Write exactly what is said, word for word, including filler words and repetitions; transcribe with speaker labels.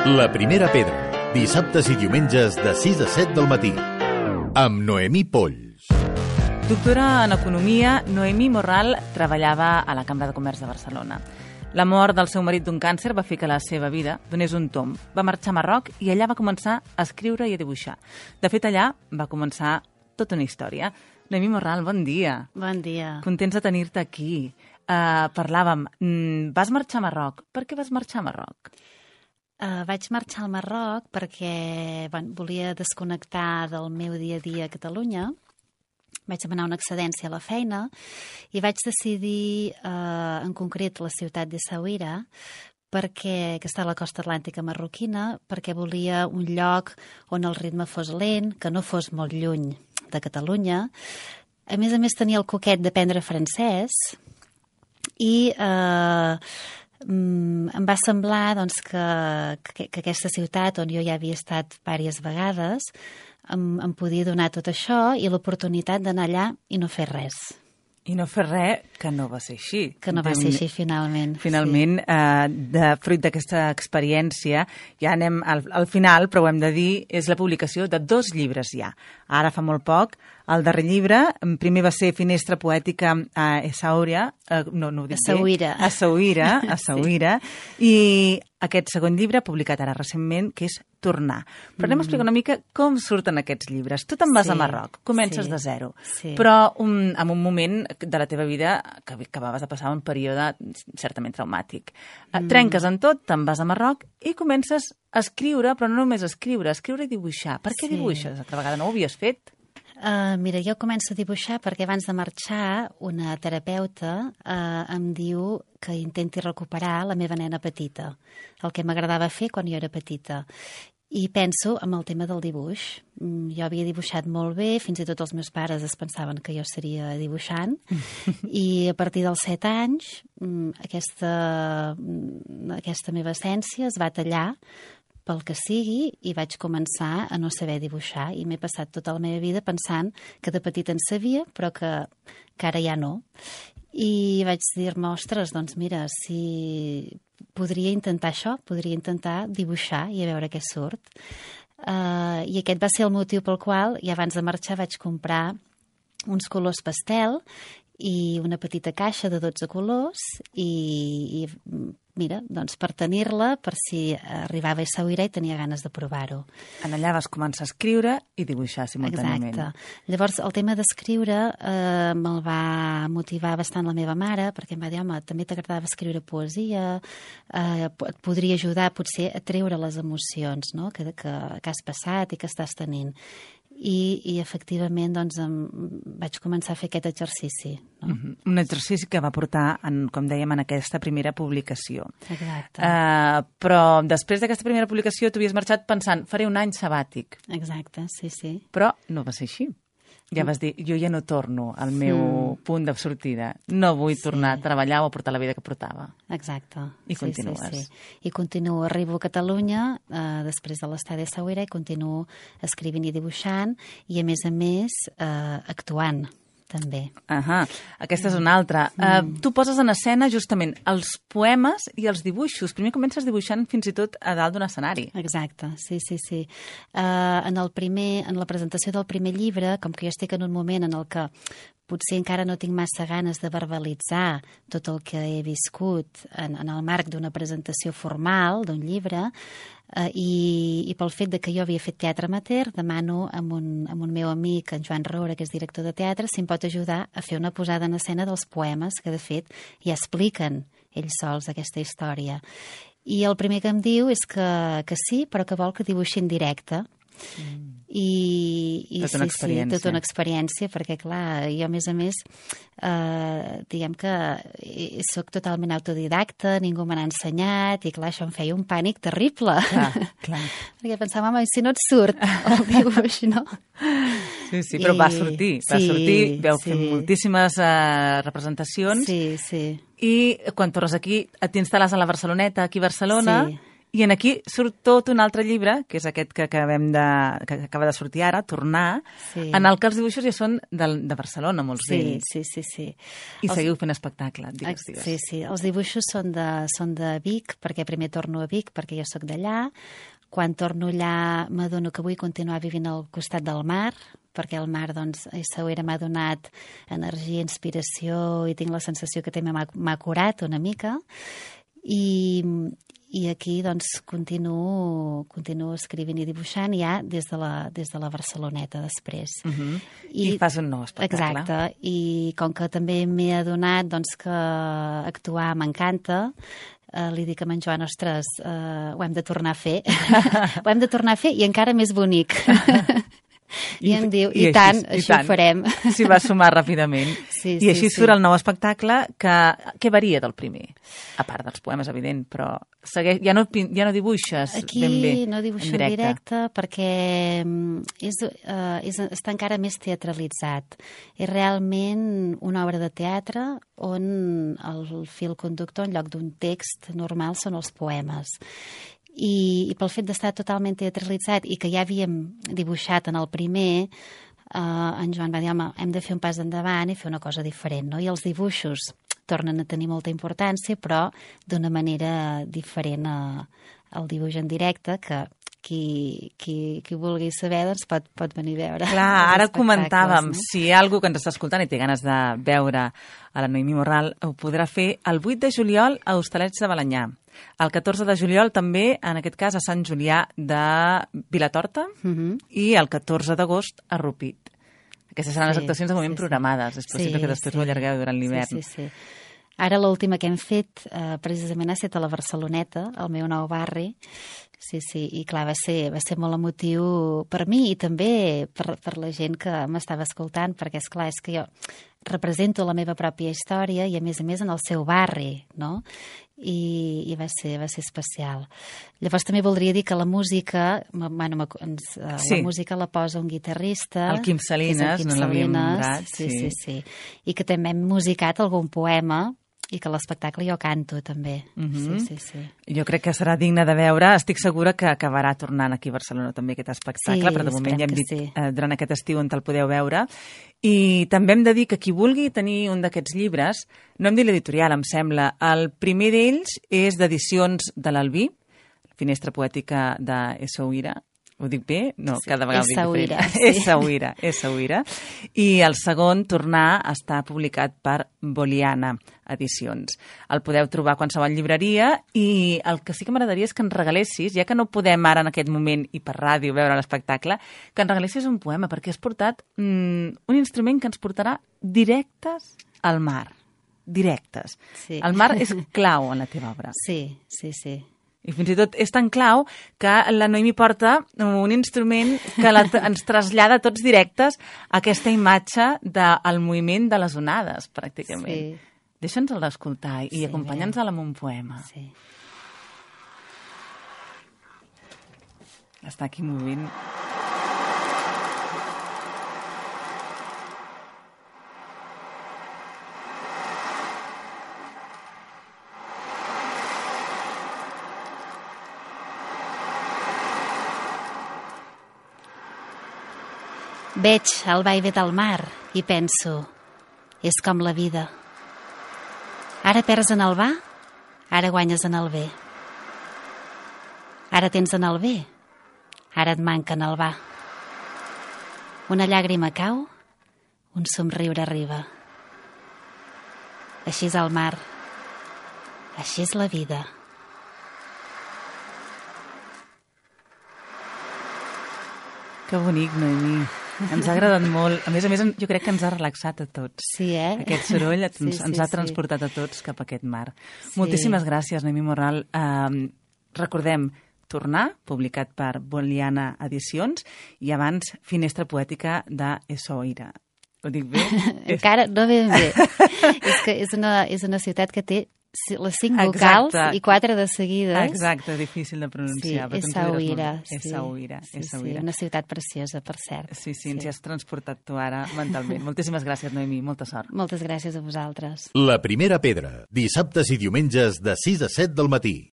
Speaker 1: La primera pedra, dissabtes i diumenges de sis a set del matí, amb Noemí Polls.
Speaker 2: Doctora en Economia, Noemí Morral treballava a la Cambra de Comerç de Barcelona. La mort del seu marit d'un càncer va fer que la seva vida donés un tomb. Va marxar a Marroc i allà va començar a escriure i a dibuixar. De fet, allà va començar tota una història. Noemí Morral, bon dia.
Speaker 3: Bon dia.
Speaker 2: Contents de tenir-te aquí. Uh, parlàvem, mm, vas marxar a Marroc. Per què vas marxar a Marroc?
Speaker 3: Uh, vaig marxar al Marroc perquè bueno, volia desconnectar del meu dia a dia a Catalunya. Vaig demanar una excedència a la feina i vaig decidir, uh, en concret, la ciutat d'Essaouira, perquè, que està a la costa atlàntica marroquina, perquè volia un lloc on el ritme fos lent, que no fos molt lluny de Catalunya. A més a més, tenia el coquet d'aprendre francès i eh, em va semblar doncs, que, que, que aquesta ciutat, on jo ja havia estat diverses vegades, em, em podia donar tot això i l'oportunitat d'anar allà i no fer res.
Speaker 2: I no fer res, que no va ser així.
Speaker 3: Que no va ser així, finalment.
Speaker 2: Finalment, sí. eh, de, fruit d'aquesta experiència, ja anem al, al final, però ho hem de dir, és la publicació de dos llibres ja. Ara fa molt poc, el darrer llibre, primer va ser Finestra poètica a Essaouira, eh, no, no ho dic
Speaker 3: Essaouira.
Speaker 2: bé. Essaouira. Essaouira. Sí. I aquest segon llibre, publicat ara recentment, que és Tornar. Però anem a explicar una mica com surten aquests llibres. Tu te'n vas
Speaker 3: sí,
Speaker 2: a Marroc, comences
Speaker 3: sí,
Speaker 2: de zero,
Speaker 3: sí.
Speaker 2: però un, en un moment de la teva vida que acabaves de passar un període certament traumàtic. Mm. Trenques en tot, te'n vas a Marroc i comences a escriure, però no només a escriure, a escriure i dibuixar. Per què
Speaker 3: sí.
Speaker 2: dibuixes? Altra vegada no ho havies fet?
Speaker 3: Uh, mira, jo començo a dibuixar perquè abans de marxar una terapeuta uh, em diu que intenti recuperar la meva nena petita, el que m'agradava fer quan jo era petita. I penso en el tema del dibuix. Jo havia dibuixat molt bé, fins i tot els meus pares es pensaven que jo seria dibuixant, i a partir dels set anys aquesta, aquesta meva essència es va tallar pel que sigui, i vaig començar a no saber dibuixar, i m'he passat tota la meva vida pensant que de petita en sabia, però que, que ara ja no. I vaig dir-me, ostres, doncs mira, si podria intentar això, podria intentar dibuixar i a veure què surt. Uh, I aquest va ser el motiu pel qual, i abans de marxar, vaig comprar uns colors pastel i una petita caixa de dotze colors i, i mira, doncs per tenir-la, per si arribava a Essaouira i tenia ganes de provar-ho.
Speaker 2: En allà vas començar a escriure i dibuixar simultàniament.
Speaker 3: Exacte. Llavors, el tema d'escriure eh, me'l va motivar bastant la meva mare, perquè em va dir, home, també t'agradava escriure poesia, eh, et podria ajudar potser a treure les emocions, no?, que, que, que has passat i que estàs tenint. I, i efectivament doncs, em, vaig començar a fer aquest exercici. No?
Speaker 2: Uh-huh. Un exercici que va portar, en, com dèiem, en aquesta primera publicació.
Speaker 3: Exacte.
Speaker 2: Uh, però després d'aquesta primera publicació tu havies marxat pensant, faré un any sabàtic.
Speaker 3: Exacte, sí, sí.
Speaker 2: Però no va ser així. Ja vas dir, jo ja no torno al meu mm. punt de sortida. No vull sí. tornar a treballar o a portar la vida que portava.
Speaker 3: Exacte.
Speaker 2: I sí, continues.
Speaker 3: Sí, sí. I continuo. Arribo a Catalunya eh, després de l'estadi a Essaouira i continuo escrivint i dibuixant i, a més a més, eh, actuant també.
Speaker 2: Ahà, aquesta és una altra. Mm. Uh, tu poses en escena justament els poemes i els dibuixos. Primer comences dibuixant fins i tot a dalt d'un escenari.
Speaker 3: Exacte, sí, sí, sí. Uh, en, el primer, en la presentació del primer llibre, com que jo estic en un moment en el que potser encara no tinc massa ganes de verbalitzar tot el que he viscut en, en el marc d'una presentació formal d'un llibre, eh, i, i pel fet de que jo havia fet teatre amateur, demano amb un, amb un meu amic, en Joan Roura, que és director de teatre, si em pot ajudar a fer una posada en escena dels poemes que, de fet, ja expliquen ells sols aquesta història. I el primer que em diu és que, que sí, però que vol que dibuixi en directe. Mm. I, i
Speaker 2: tota una
Speaker 3: sí,
Speaker 2: experiència.
Speaker 3: Sí, tota una experiència, perquè clar, jo a més a més eh, diguem que soc totalment autodidacta, ningú me n'ha ensenyat i clar, això em feia un pànic terrible.
Speaker 2: Clar, clar.
Speaker 3: Perquè pensava, home, si no et surt el dibuix, no?
Speaker 2: Sí, sí, però I... va sortir, va
Speaker 3: sí,
Speaker 2: sortir, veu
Speaker 3: sí.
Speaker 2: fer moltíssimes uh, representacions.
Speaker 3: Sí, sí.
Speaker 2: I quan tornes aquí, t'instal·les a la Barceloneta, aquí a Barcelona,
Speaker 3: sí.
Speaker 2: I en aquí surt tot un altre llibre, que és aquest que, acabem de, que acaba de sortir ara, Tornar, sí. en el que els dibuixos ja són de, de Barcelona, molts
Speaker 3: sí,
Speaker 2: d'ells.
Speaker 3: Sí, sí, sí.
Speaker 2: I
Speaker 3: els...
Speaker 2: seguiu fent espectacle, digues, digues.
Speaker 3: Sí, sí, els dibuixos són de, són de Vic, perquè primer torno a Vic, perquè jo sóc d'allà. Quan torno allà m'adono que vull continuar vivint al costat del mar, perquè el mar, doncs, a Essaouira m'ha donat energia, inspiració, i tinc la sensació que també m'ha curat una mica. I, i aquí, doncs, continuo, continuo escrivint i dibuixant ja des de la, des de la Barceloneta, després.
Speaker 2: Uh-huh. I, I fas un nou espectacle.
Speaker 3: Exacte, i com que també m'he adonat, doncs, que actuar m'encanta, Uh, li dic a en Joan, ostres, uh, ho hem de tornar a fer. Ho hem de tornar a fer i encara més bonic. I, I em diu, i, i tant, així, així tant. Ho farem.
Speaker 2: S'hi va sumar ràpidament.
Speaker 3: Sí,
Speaker 2: I
Speaker 3: sí,
Speaker 2: així
Speaker 3: sí.
Speaker 2: surt el nou espectacle que, que varia del primer. A part dels poemes, evident, però segueix, ja, no, ja no dibuixes
Speaker 3: aquí
Speaker 2: ben bé.
Speaker 3: Aquí no dibuixo en directe, directe perquè és, uh, és, està encara més teatralitzat. És realment una obra de teatre on el fil conductor, en lloc d'un text normal, són els poemes. I, i pel fet d'estar totalment teatralitzat i que ja havíem dibuixat en el primer, eh, en Joan va dir, home, hem de fer un pas endavant i fer una cosa diferent, no? I els dibuixos tornen a tenir molta importància, però d'una manera diferent a, al dibuix en directe, que qui, qui, qui vulgui saber doncs pot, pot venir a veure.
Speaker 2: Clar, ara comentàvem,
Speaker 3: no?
Speaker 2: Si hi ha algú que ens està escoltant i té ganes de veure a la Noemí Morral, ho podrà fer el vuit de juliol a Hostalets de Balenyà. El catorze de juliol també, en aquest cas, a Sant Julià de Vilatorta, uh-huh. i el catorze d'agost a Rupit. Aquestes seran sí, les actuacions de moment sí, programades. És possible sí, que després sí. ho allargueu durant l'hivern.
Speaker 3: Sí, sí, sí. Ara l'última que hem fet, eh, precisament, ha estat a la Barceloneta, al meu nou barri. Sí, sí, i clar, va ser, va ser molt emotiu per mi i també per, per la gent que m'estava escoltant, perquè, és clar, és que jo represento la meva pròpia història i, a més a més, en el seu barri, no? I, i va ser, va ser especial. Llavors també voldria dir que la música, bueno, ens, sí. la música la posa un guitarrista,
Speaker 2: el Quim Salines,
Speaker 3: el Quim
Speaker 2: no l'havíem
Speaker 3: Salines,
Speaker 2: nombrat,
Speaker 3: sí,
Speaker 2: sí.
Speaker 3: sí, sí, i que també hem musicat algun poema i que l'espectacle jo canto també.
Speaker 2: Uh-huh.
Speaker 3: Sí, sí, sí.
Speaker 2: Jo crec que serà digne de veure. Estic segura que acabarà tornant aquí a Barcelona també aquest espectacle,
Speaker 3: sí,
Speaker 2: però de moment ja hem dit
Speaker 3: sí.
Speaker 2: eh, durant aquest estiu on te'l podeu veure. I també hem de dir que qui vulgui tenir un d'aquests llibres, no hem dit l'editorial, em sembla, el primer d'ells és d'Edicions de l'Albí, Finestra Poètica d'Essaouira. Ho dic bé? No, sí. Cada vegada ho dic diferent.
Speaker 3: Sí.
Speaker 2: Essaouira, Essaouira. I el segon, Tornar, està publicat per Boliana Edicions. El podeu trobar a qualsevol llibreria i el que sí que m'agradaria és que ens regalessis, ja que no podem ara en aquest moment i per ràdio veure l'espectacle, que ens regalessis un poema, perquè has portat mm, un instrument que ens portarà directes al mar. Directes.
Speaker 3: Sí.
Speaker 2: El mar és clau en la teva obra.
Speaker 3: Sí, sí, sí.
Speaker 2: I fins i tot és tan clau que la Noemí porta un instrument que la, ens trasllada tots directes a aquesta imatge del moviment de les onades, pràcticament.
Speaker 3: Sí.
Speaker 2: Deixa'ns-el d'escoltar i
Speaker 3: sí,
Speaker 2: acompanya'ns-la amb un poema.
Speaker 3: Sí.
Speaker 2: Està aquí movint.
Speaker 3: Veig el vaivé del mar i penso, és com la vida. Ara perds en el va, ara guanyes en el bé. Ara tens en el bé, ara et manca en el va. Una llàgrima cau, un somriure arriba. Així és el mar, així és la vida.
Speaker 2: Que bonic, Noemí. Ens ha agradat molt. A més a més, jo crec que ens ha relaxat a tots.
Speaker 3: Sí, eh?
Speaker 2: Aquest soroll ens,
Speaker 3: sí, sí,
Speaker 2: ens ha
Speaker 3: sí.
Speaker 2: transportat a tots cap a aquest mar.
Speaker 3: Sí.
Speaker 2: Moltíssimes gràcies, Noemí Morral. Uh, recordem, Tornar, publicat per Boliana Edicions, i abans Finestra Poètica d'Essaouira. Ho dic bé?
Speaker 3: Encara no ben bé. És que és una, és una ciutat que té les cinc vocals Exacte. I quatre de seguides.
Speaker 2: Exacte, difícil de pronunciar.
Speaker 3: Sí, Essaouira. Sí.
Speaker 2: Essaouira,
Speaker 3: sí,
Speaker 2: Essaouira.
Speaker 3: Sí, una ciutat preciosa, per cert.
Speaker 2: Sí, sí, ens sí. hi has transportat tu ara mentalment. Moltíssimes gràcies, Noemí, molta sort.
Speaker 3: Moltes gràcies a vosaltres.
Speaker 1: La primera pedra, dissabtes i diumenges de sis a set del matí.